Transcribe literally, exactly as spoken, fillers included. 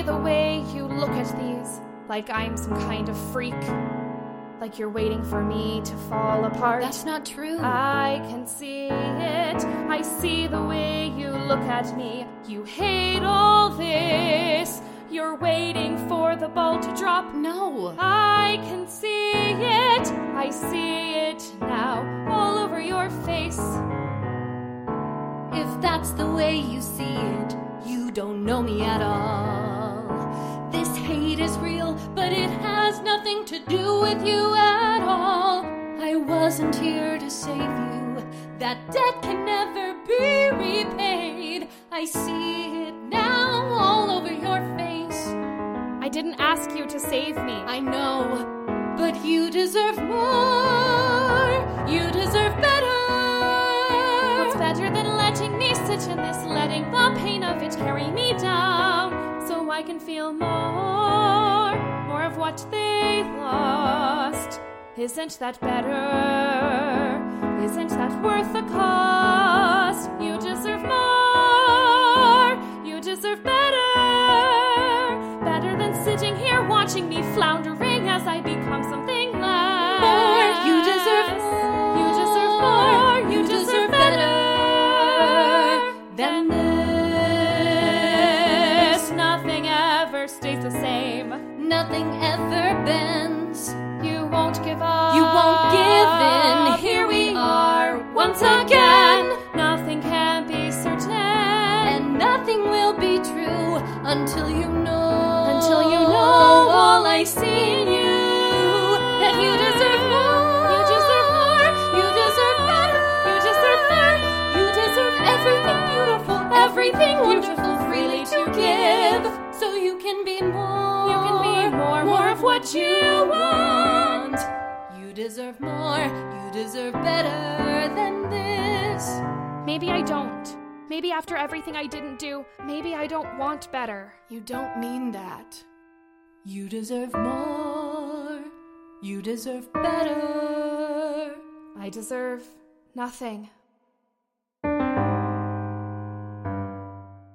the way you look at these, like I'm some kind of freak. Like you're waiting for me to fall apart. That's not true. I can see it. I see the way you look at me. You hate all this. You're waiting for the ball to drop. No. I can see it. I see it now, all over your face. If that's the way you see it, you don't know me at all. This hate is real, but it has nothing to do with you at all. I wasn't here to save you. That debt can never be repaid. I see it now all over your face. I didn't ask you to save me. I know, but you deserve more. You deserve better. What's better than letting me sit in this, letting the pain of it carry me down, so I can feel more, more of what they lost? Isn't that better? Isn't that worth the cost? You deserve more. You deserve better. Better than sitting here watching me floundering as I become something less. More. You deserve more. You deserve more. You, You deserve, deserve better, better than this. Nothing ever stays the same. Nothing ever bends. You won't give up. You won't give in. Here we are once again. Nothing can be certain, And nothing will be true until you know. Until you know all I see in you. That you deserve more. You deserve more. You deserve better. You deserve better. You deserve everything beautiful, everything wonderful, freely to give. So you can be more. You can be more, more of what you want. You deserve more. You deserve better than this. Maybe I don't. Maybe after everything I didn't do, maybe I don't want better. You don't mean that. You deserve more. You deserve better. I deserve nothing.